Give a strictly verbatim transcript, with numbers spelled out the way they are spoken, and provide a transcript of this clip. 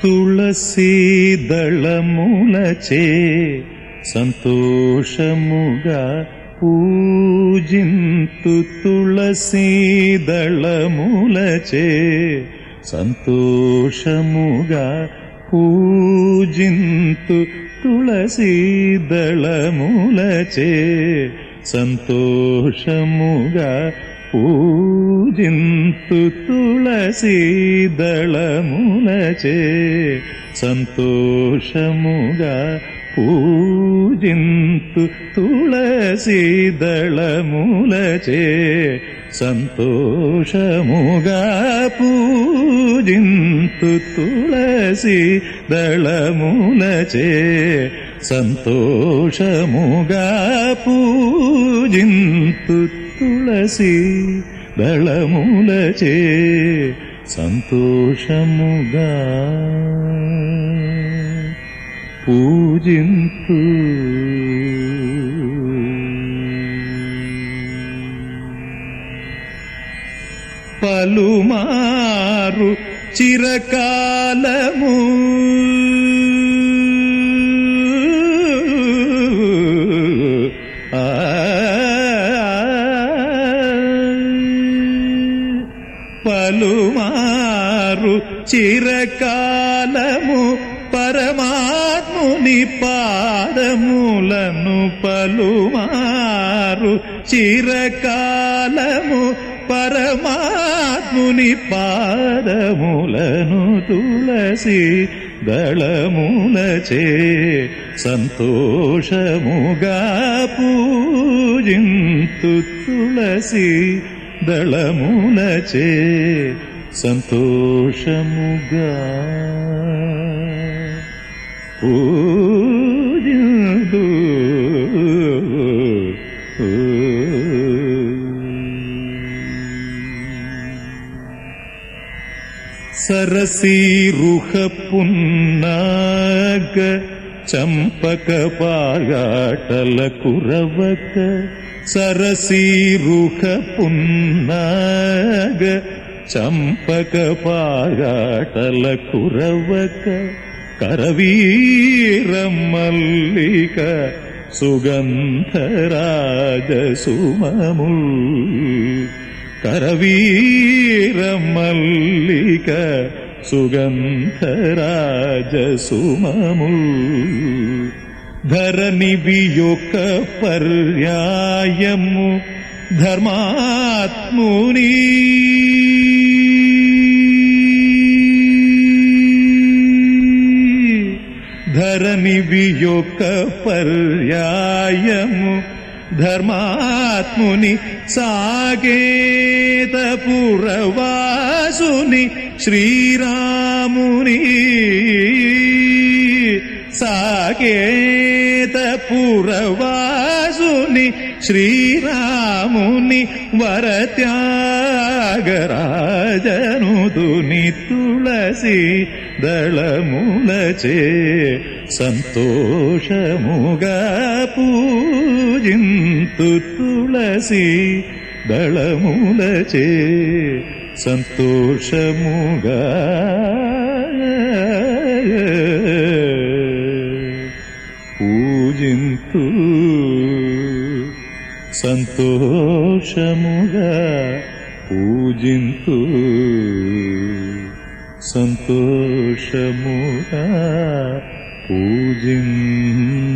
తులసీ దళములచే సంతోషముగా పూజింతు తులసీ దళములచే సంతోషముగా పూజింతు తులసీ దళములచే సంతోషముగా పూజింతు తులసీ దళములచే సంతోషముగా పూజింతు తులసీ దళములచే సంతోషముగా పూజింతు తులసీ దళములచే సంతోషముగా పూజింతు తులసీ దళములచే సంతోషముగా పూజింతు. పలుమారు చిరకాలము పలుమారు చిరకాలము పరమాత్ముని పాదములను పలుమారు చిరకాలము పరమాత్ముని పాదములను తులసీ దళములచే సంతోషముగా పూజింతు తులసీ దళములచే సంతోషముగా పూజింతు. సరసీరుహ పున్నాగ చంపక పాగాటల కురవక సరసీరుహ పున్నాగ చంపక పాగాటల కురవక కరవీర మల్లిక సుగంధరాజ సుమముల్ కరవీర మల్లిక సుగంధరాజ సుమముల్ ధరణివి యొక్క పర్యాయము ధర్మాత్ముని ధరణివి యొక్క పర్యాయము ధర్మాత్ముని సాకేత పురవాసుని శ్రీరాముని సాకేత పురవాసుని శ్రీరాముని వరత్యాగరాజనుదుని తులసీ దళములచే సంతోషముగా పూజింతు తులసీ దళములచే సంతోషముగా పూజింతు సంతోషముగా పూజింతు సంతోషముగా పూజింతు.